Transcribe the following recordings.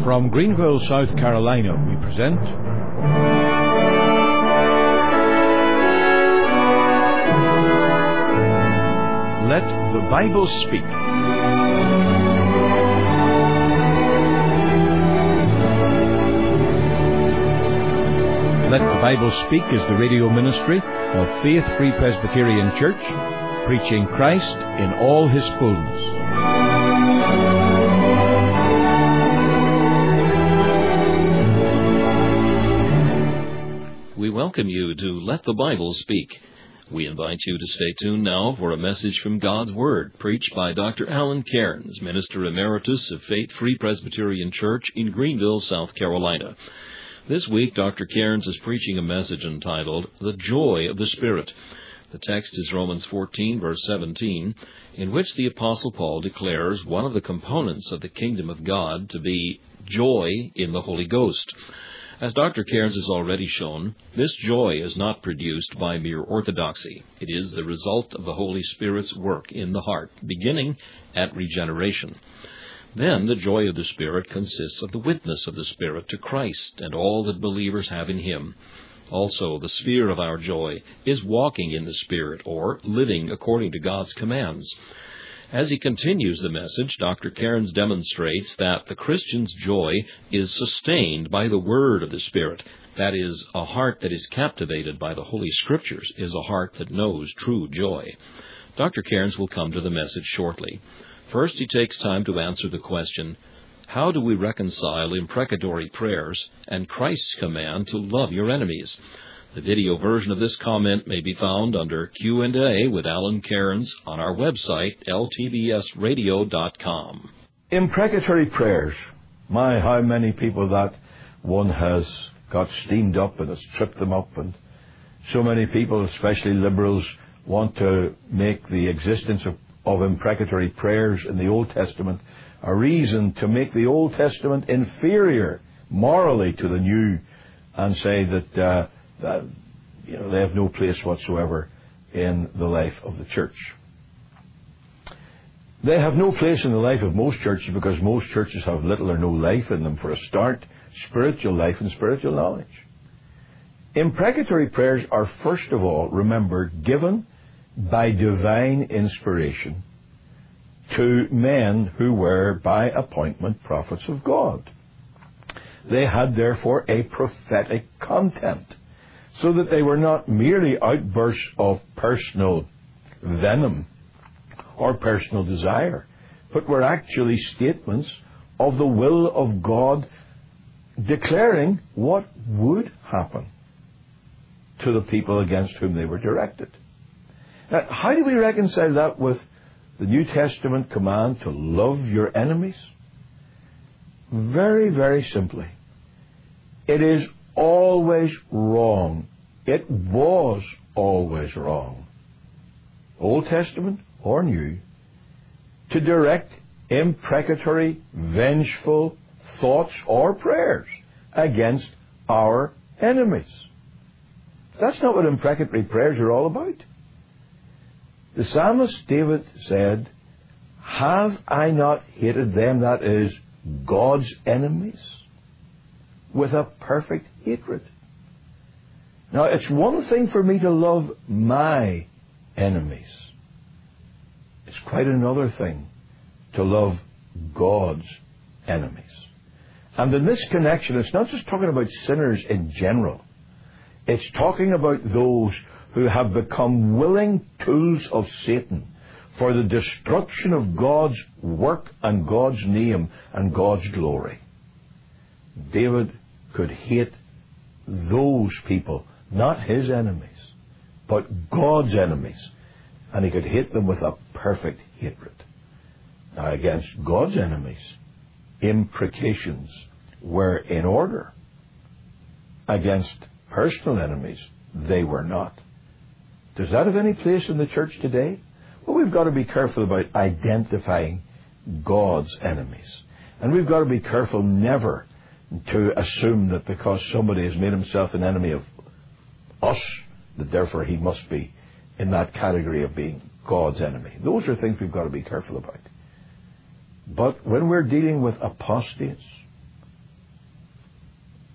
From Greenville, South Carolina, we present Let the Bible Speak. Let the Bible Speak is the radio ministry of Faith Free Presbyterian Church, preaching Christ in all His fullness. We welcome you to Let the Bible Speak. We invite you to stay tuned now for a message from God's Word, preached by Dr. Alan Cairns, Minister Emeritus of Faith Free Presbyterian Church in Greenville, South Carolina. This week, Dr. Cairns is preaching a message entitled, The Joy of the Spirit. The text is Romans 14, verse 17, in which the Apostle Paul declares one of the components of the kingdom of God to be joy in the Holy Ghost. As Dr. Cairns has already shown, this joy is not produced by mere orthodoxy. It is the result of the Holy Spirit's work in the heart, beginning at regeneration. Then the joy of the Spirit consists of the witness of the Spirit to Christ and all that believers have in Him. Also, the sphere of our joy is walking in the Spirit, or living according to God's commands. As he continues the message, Dr. Cairns demonstrates that the Christian's joy is sustained by the Word of the Spirit. That is, a heart that is captivated by the Holy Scriptures is a heart that knows true joy. Dr. Cairns will come to the message shortly. First, he takes time to answer the question, how do we reconcile imprecatory prayers and Christ's command to love your enemies? The video version of this comment may be found under Q&A with Alan Cairns on our website, ltbsradio.com. Imprecatory prayers. My, how many people that one has got steamed up and has tripped them up. And so many people, especially liberals, want to make the existence of imprecatory prayers in the Old Testament a reason to make the Old Testament inferior morally to the New, and say that they have no place whatsoever in the life of the church. They have no place in the life of most churches because most churches have little or no life in them. For a start, spiritual life and spiritual knowledge. Imprecatory prayers are, first of all, remember, given by divine inspiration to men who were, by appointment, prophets of God. They had, therefore, a prophetic content, so that they were not merely outbursts of personal venom or personal desire, but were actually statements of the will of God declaring what would happen to the people against whom they were directed. Now, how do we reconcile that with the New Testament command to love your enemies? Very, very simply. It is always wrong. It was always wrong, Old Testament or New, to direct imprecatory, vengeful thoughts or prayers against our enemies. That's not what imprecatory prayers are all about. The psalmist David said, have I not hated them, that is, God's enemies, with a perfect hatred? Now, it's one thing for me to love my enemies. It's quite another thing to love God's enemies. And in this connection, it's not just talking about sinners in general. It's talking about those who have become willing tools of Satan for the destruction of God's work and God's name and God's glory. David could hate those people, not his enemies, but God's enemies. And he could hate them with a perfect hatred. Now, against God's enemies, imprecations were in order. Against personal enemies, they were not. Does that have any place in the church today? Well, we've got to be careful about identifying God's enemies. And we've got to be careful never to assume that because somebody has made himself an enemy of us, that therefore he must be in that category of being God's enemy. Those are things we've got to be careful about. But when we're dealing with apostates,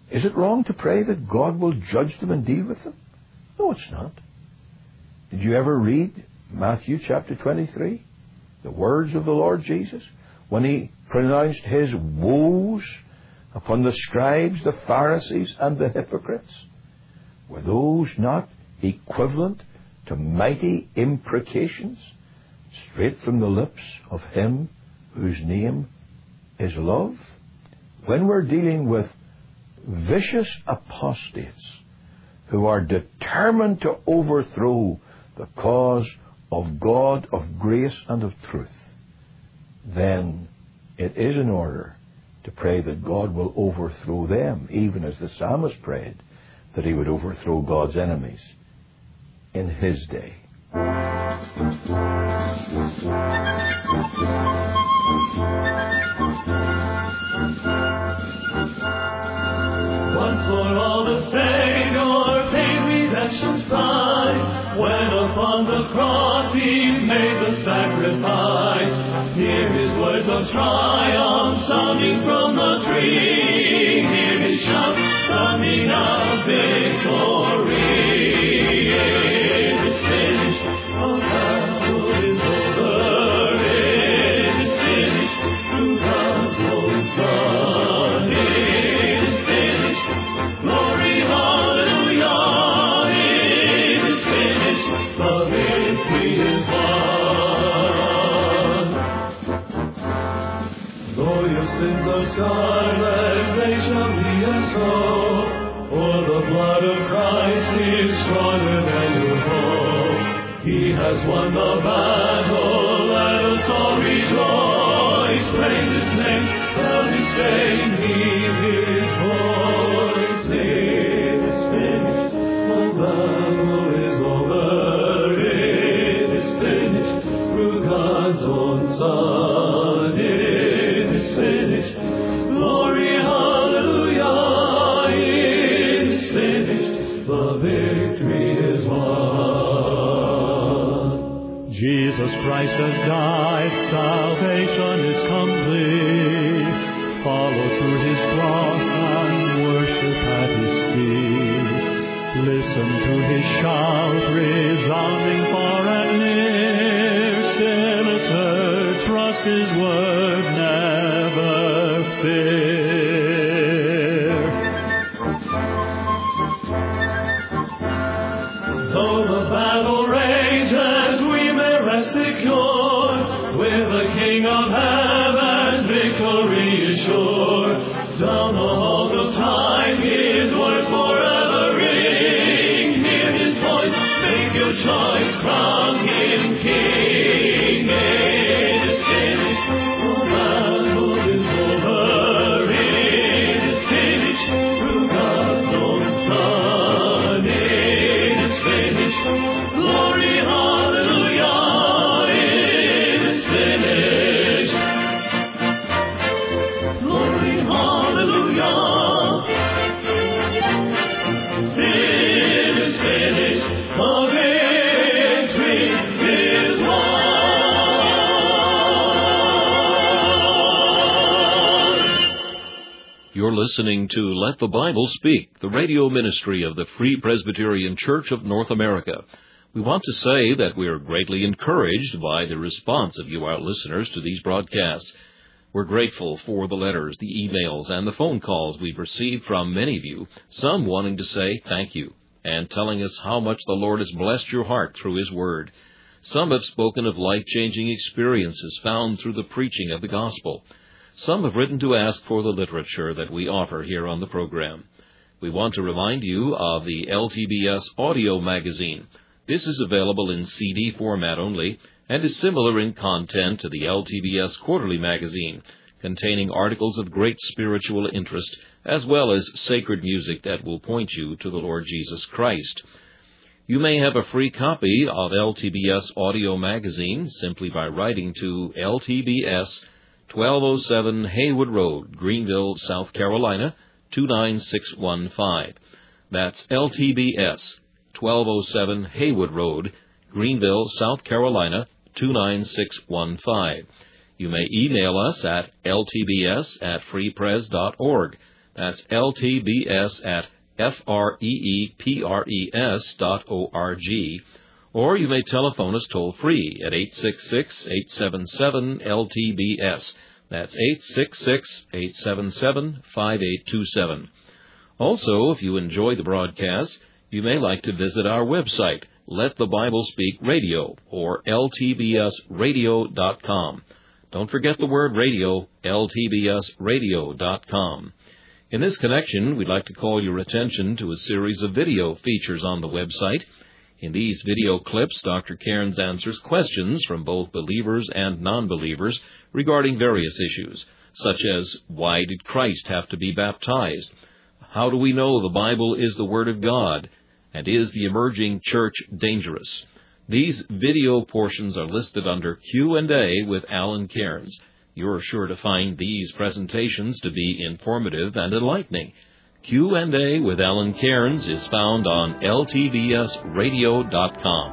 Is it wrong to pray that God will judge them and deal with them? No, it's not. Did you ever read Matthew chapter 23? The words of the Lord Jesus, when He pronounced His woes upon the scribes, the Pharisees, and the hypocrites? Were those not equivalent to mighty imprecations straight from the lips of Him whose name is love? When we're dealing with vicious apostates who are determined to overthrow the cause of God, of grace, and of truth, then it is in order to pray that God will overthrow them, even as the psalmist prayed that he would overthrow God's enemies in his day. Once for all the Savior paid redemption's price, when upon the cross He made the sacrifice. Hear His words of triumph sounding from the tree, hear His shout sounding of victory. It is finished, the battle is over. It is finished, through God's own Son. It is finished, glory, hallelujah. It is finished, the victory is won. Though your sins are scarlet, they shall be as snow. For the blood of Christ is stronger than your foe. He has won the battle, let us all rejoice. Praise His name, let His fame hear His voice. It is finished, the battle is over. It is finished, through God's own Son. It is finished, glory, hallelujah. The victory is won. Jesus Christ has died, salvation is complete. Follow to His cross and worship at His feet. Listen to His shout, resounding far and near. Sinner, trust His word, never fear. Though the battle rages, we may rest secure. With the King of heaven, victory is sure. Down the halls of time, His words forever ring. Hear His voice, make your choice, crown Him King. It is finished, the battle is over. It is finished, through God's own Son. It is finished, glory, hallelujah. It is finished, glory, hallelujah. It is finished, the victory is won. You're listening to Let the Bible Speak, the radio ministry of the Free Presbyterian Church of North America. We want to say that we are greatly encouraged by the response of you, our listeners, to these broadcasts. We're grateful for the letters, the emails, and the phone calls we've received from many of you, some wanting to say thank you and telling us how much the Lord has blessed your heart through His Word. Some have spoken of life-changing experiences found through the preaching of the gospel. Some have written to ask for the literature that we offer here on the program. We want to remind you of the LTBS audio magazine. This is available in CD format only and is similar in content to the LTBS quarterly magazine, containing articles of great spiritual interest as well as sacred music that will point you to the Lord Jesus Christ. You may have a free copy of LTBS audio magazine simply by writing to LTBS 1207 Haywood Road, Greenville, South Carolina, 29615. That's LTBS 1207 Haywood Road, Greenville, South Carolina, 29615. You may email us at ltbs@freepres.org. That's ltbs@freepres.org. Or you may telephone us toll-free at 866-877-LTBS. That's 866-877-5827. Also, if you enjoy the broadcast, you may like to visit our website, Let the Bible Speak Radio, or ltbsradio.com. Don't forget the word radio, ltbsradio.com. In this connection, we'd like to call your attention to a series of video features on the website. In these video clips, Dr. Cairns answers questions from both believers and non-believers regarding various issues, such as why did Christ have to be baptized? How do we know the Bible is the Word of God? And is the emerging church dangerous? These video portions are listed under Q&A with Alan Cairns. You're sure to find these presentations to be informative and enlightening. Q&A with Alan Cairns is found on ltbsradio.com.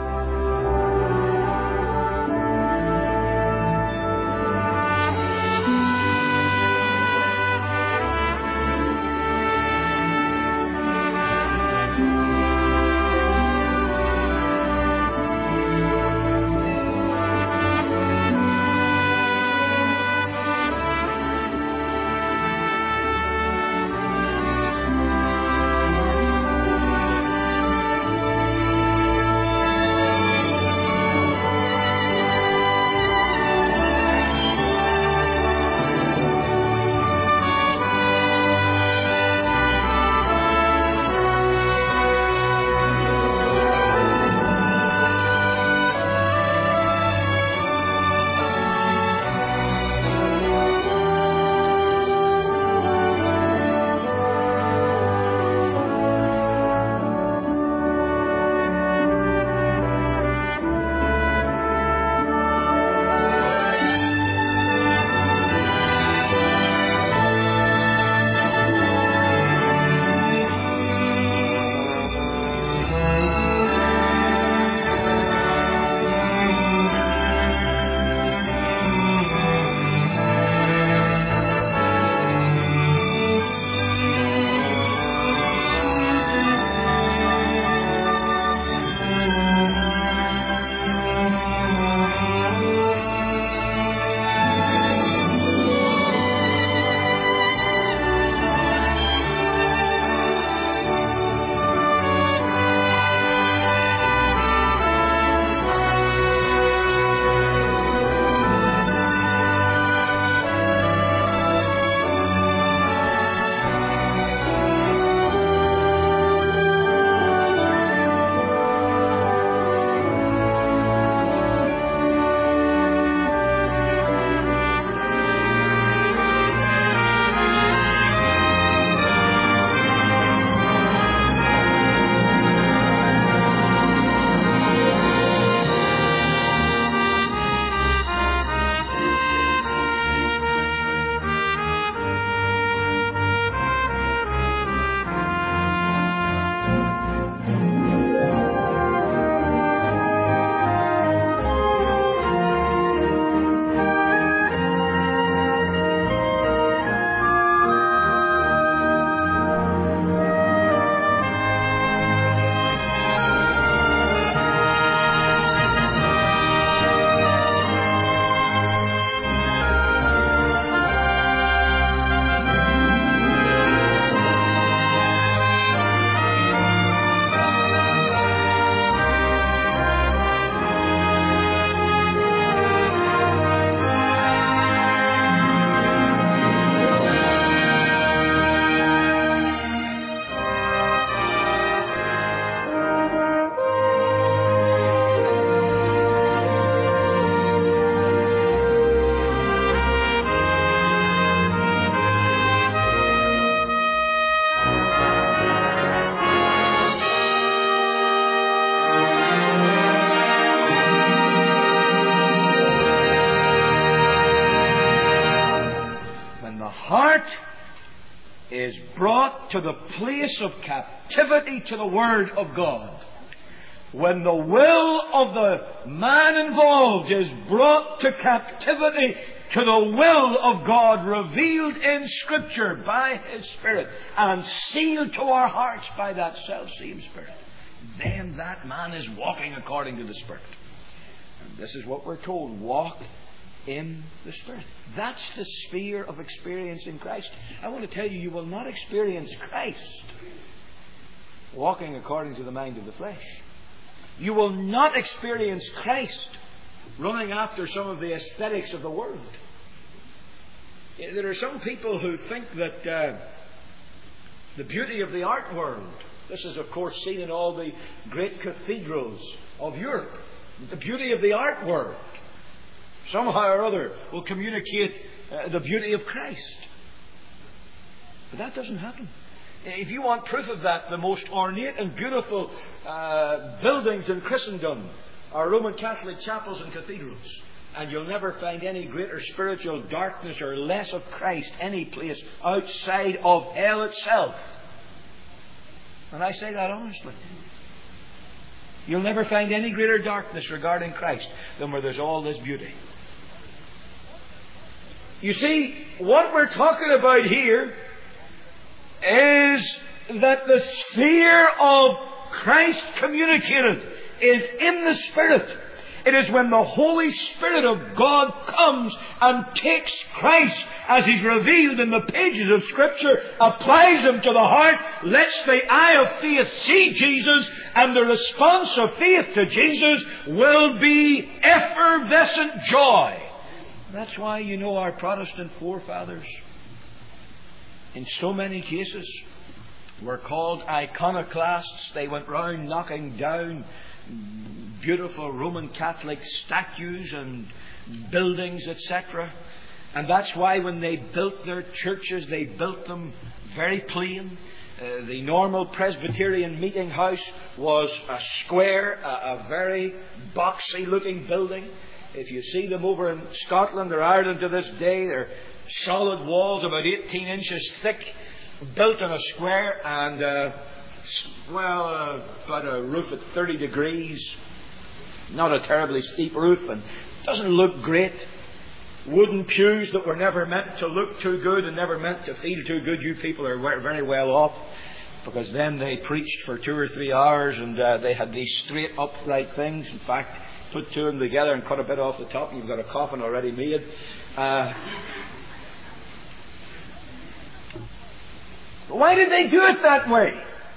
is brought to the place of captivity to the Word of God, when the will of the man involved is brought to captivity to the will of God revealed in Scripture by His Spirit and sealed to our hearts by that self-same Spirit, then that man is walking according to the Spirit. And this is what we're told: walk in the Spirit. That's the sphere of experiencing Christ. I want to tell you, you will not experience Christ walking according to the mind of the flesh. You will not experience Christ running after some of the aesthetics of the world. There are some people who think that the beauty of the art world, this is of course seen in all the great cathedrals of Europe, the beauty of the art world somehow or other will communicate the beauty of Christ. But that doesn't happen. If you want proof of that, the most ornate and beautiful buildings in Christendom are Roman Catholic chapels and cathedrals. And you'll never find any greater spiritual darkness or less of Christ any place outside of hell itself. And I say that honestly. You'll never find any greater darkness regarding Christ than where there's all this beauty. You see, what we're talking about here is that the sphere of Christ communicated is in the Spirit. It is when the Holy Spirit of God comes and takes Christ as He's revealed in the pages of Scripture, applies Him to the heart, lets the eye of faith see Jesus, and the response of faith to Jesus will be effervescent joy. That's why, you know, our Protestant forefathers, in so many cases, were called iconoclasts. They went round knocking down beautiful Roman Catholic statues and buildings, etc. And that's why when they built their churches, they built them very plain. The normal Presbyterian meeting house was a square, a very boxy looking building. If you see them over in Scotland or Ireland to this day, they're solid walls about 18 inches thick, built in a square, and got a roof at 30 degrees. Not a terribly steep roof, and doesn't look great. Wooden pews that were never meant to look too good and never meant to feel too good. You people are very well off, because then they preached for 2 or 3 hours, and they had these straight upright things. In fact, put two of them together and cut a bit off the top, and you've got a coffin already made. Why did they do it that way?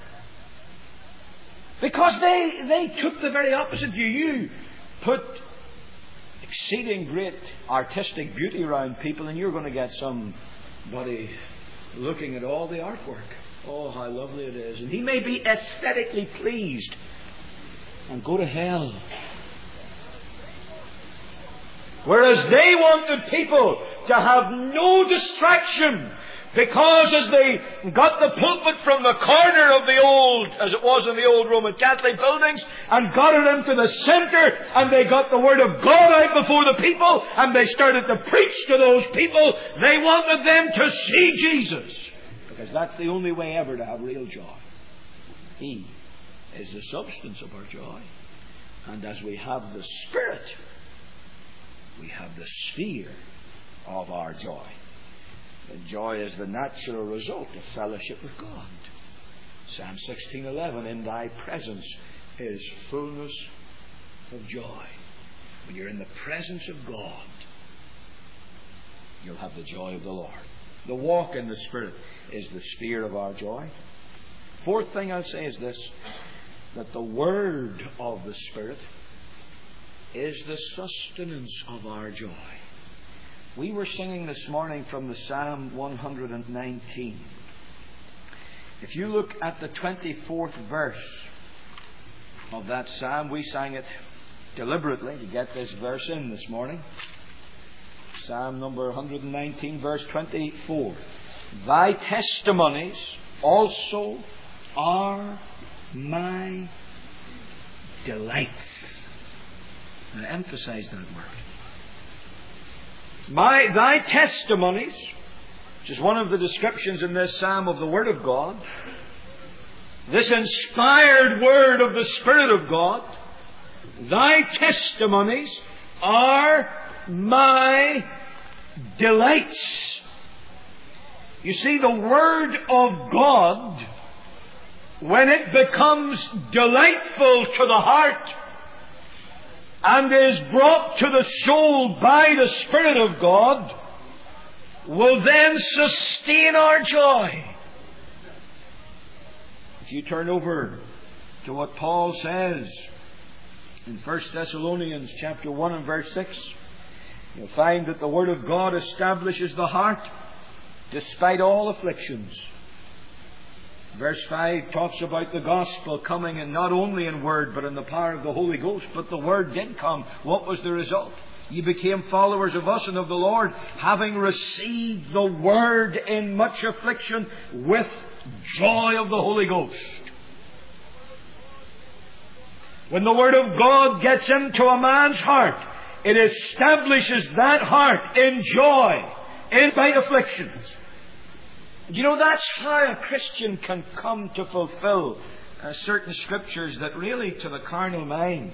Because they took the very opposite view. You put exceeding great artistic beauty around people, and you're going to get somebody looking at all the artwork. Oh, how lovely it is. And he may be aesthetically pleased and go to hell. Whereas they wanted people to have no distraction, because as they got the pulpit from the corner of the old, as it was in the old Roman Catholic buildings, and got it into the centre, and they got the Word of God out before the people, and they started to preach to those people, they wanted them to see Jesus. Because that's the only way ever to have real joy. He is the substance of our joy. And as we have the Spirit, we have the sphere of our joy. And joy is the natural result of fellowship with God. Psalm 16:11, in thy presence is fullness of joy. When you're in the presence of God, you'll have the joy of the Lord. The walk in the Spirit is the sphere of our joy. Fourth thing I'll say is this, that the Word of the Spirit is the sustenance of our joy. We were singing this morning from the Psalm 119. If you look at the 24th verse of that psalm, we sang it deliberately to get this verse in this morning. Psalm number 119, verse 24. Thy testimonies also are my delights. I emphasize that word. Thy testimonies, which is one of the descriptions in this psalm of the Word of God, this inspired Word of the Spirit of God, thy testimonies are my delights. You see, the Word of God, when it becomes delightful to the heart and is brought to the soul by the Spirit of God, will then sustain our joy. If you turn over to what Paul says in 1 Thessalonians chapter 1 and verse 6, you'll find that the Word of God establishes the heart despite all afflictions. Verse 5 talks about the gospel coming, and not only in word but in the power of the Holy Ghost. But the word did come. What was the result? You became followers of us and of the Lord, having received the word in much affliction with joy of the Holy Ghost. When the Word of God gets into a man's heart, it establishes that heart in joy, in spite of afflictions. You know, that's how a Christian can come to fulfill certain scriptures that really, to the carnal mind,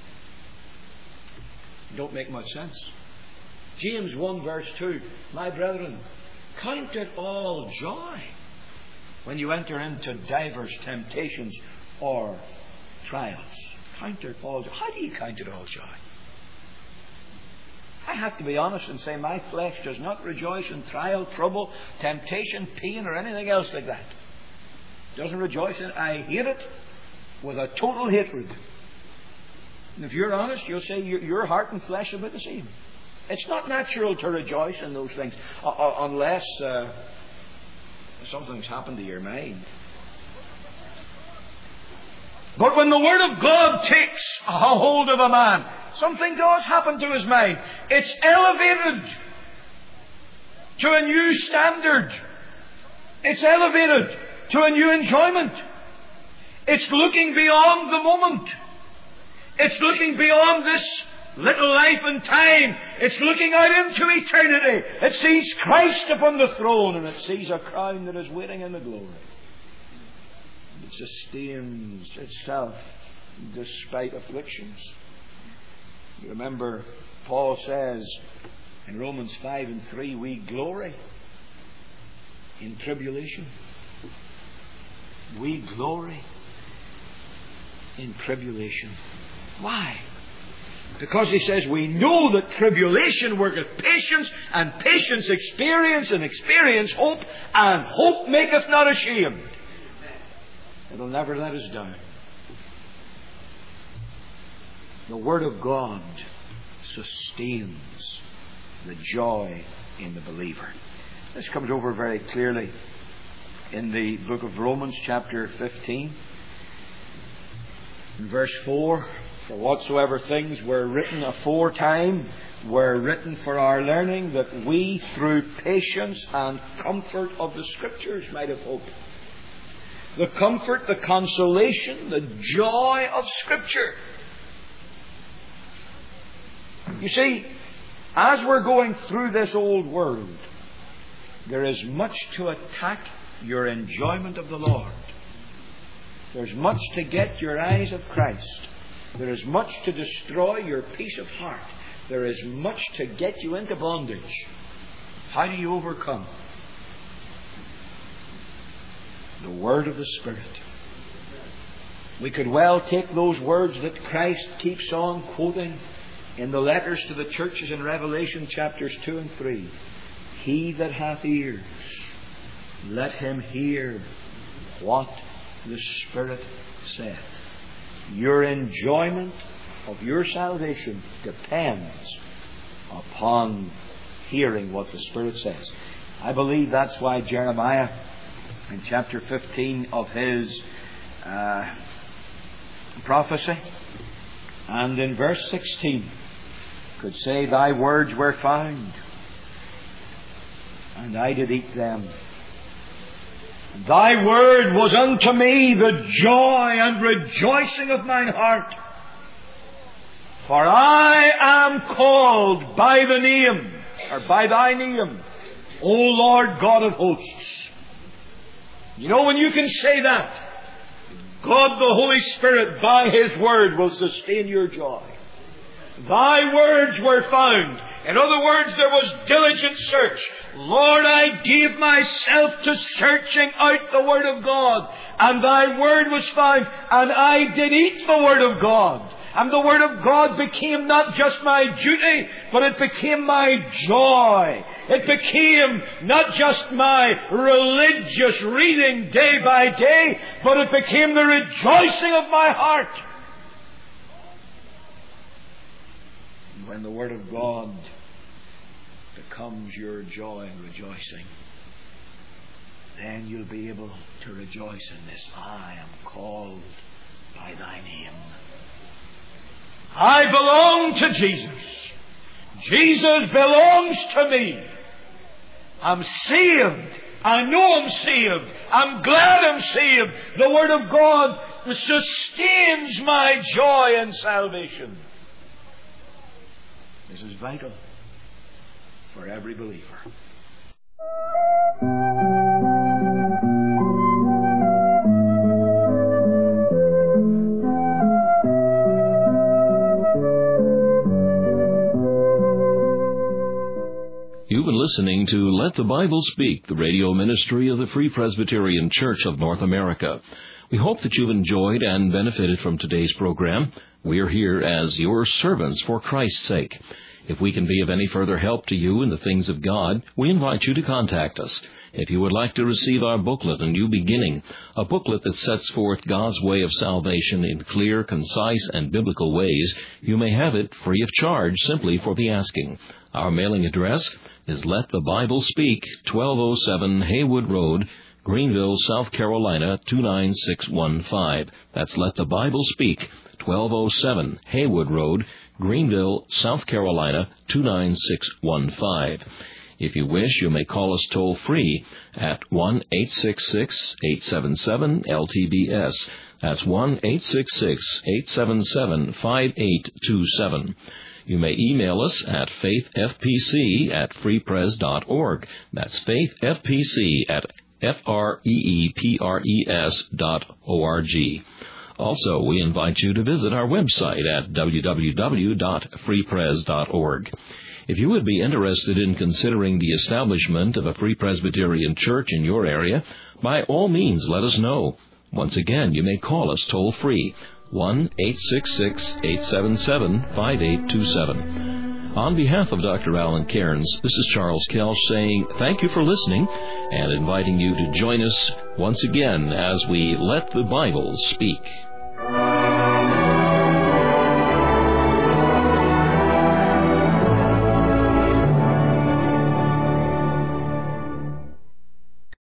don't make much sense. James 1 verse 2, my brethren, count it all joy when you enter into divers temptations or trials. Count it all joy. How do you count it all joy? I have to be honest and say my flesh does not rejoice in trial, trouble, temptation, pain, or anything else like that. It doesn't rejoice in it. I hate it with a total hatred. And if you're honest, you'll say your heart and flesh are about the same. It's not natural to rejoice in those things unless something's happened to your mind. But when the Word of God takes a hold of a man, something does happen to his mind. It's elevated to a new standard. It's elevated to a new enjoyment. It's looking beyond the moment. It's looking beyond this little life and time. It's looking out into eternity. It sees Christ upon the throne, and it sees a crown that is waiting in the glory. It sustains itself despite afflictions. You remember, Paul says in Romans 5 and 3, we glory in tribulation. We glory in tribulation. Why? Because he says we know that tribulation worketh patience, and patience experience, and experience hope, and hope maketh not ashamed. It'll never let us down. The Word of God sustains the joy in the believer. This comes over very clearly in the book of Romans, chapter 15, in verse 4. For whatsoever things were written aforetime were written for our learning, that we through patience and comfort of the Scriptures might have hope. The comfort, the consolation, the joy of Scripture. You see, as we're going through this old world, there is much to attack your enjoyment of the Lord. There's much to get your eyes of Christ. There is much to destroy your peace of heart. There is much to get you into bondage. How do you overcome? The Word of the Spirit. We could well take those words that Christ keeps on quoting in the letters to the churches in Revelation chapters 2 and 3. He that hath ears, let him hear what the Spirit saith. Your enjoyment of your salvation depends upon hearing what the Spirit says. I believe that's why Jeremiah, in chapter 15 of his prophecy, and in verse 16, could say, Thy words were found, and I did eat them. Thy word was unto me the joy and rejoicing of mine heart. For I am called by the name, or by thy name, O Lord God of hosts. You know, when you can say that, God the Holy Spirit by His word will sustain your joy. Thy words were found. In other words, there was diligent search. Lord, I gave myself to searching out the Word of God, and Thy Word was found, and I did eat the Word of God. And the Word of God became not just my duty, but it became my joy. It became not just my religious reading day by day, but it became the rejoicing of my heart. And when the Word of God becomes your joy and rejoicing, then you'll be able to rejoice in this. I am called by Thy name. I belong to Jesus. Jesus belongs to me. I'm saved. I know I'm saved. I'm glad I'm saved. The Word of God sustains my joy and salvation. This is vital for every believer. You've been listening to Let the Bible Speak, the radio ministry of the Free Presbyterian Church of North America. We hope that you've enjoyed and benefited from today's program. We are here as your servants for Christ's sake. If we can be of any further help to you in the things of God, we invite you to contact us. If you would like to receive our booklet, A New Beginning, a booklet that sets forth God's way of salvation in clear, concise, and biblical ways, you may have it free of charge simply for the asking. Our mailing address is Let the Bible Speak, 1207 Haywood Road, Greenville, South Carolina, 29615. That's Let the Bible Speak, 1207 Haywood Road, Greenville, South Carolina, 29615. If you wish, you may call us toll-free at 1-866-877-LTBS. That's 1-866-877-5827. You may email us at faithfpc@freepres.org. That's faithfpc@freepres.org. Also, we invite you to visit our website at www.freepres.org. If you would be interested in considering the establishment of a Free Presbyterian Church in your area, by all means let us know. Once again, you may call us toll-free, 1-866-877-5827. On behalf of Dr. Alan Cairns, this is Charles Kelch saying thank you for listening and inviting you to join us once again as we Let the Bible Speak.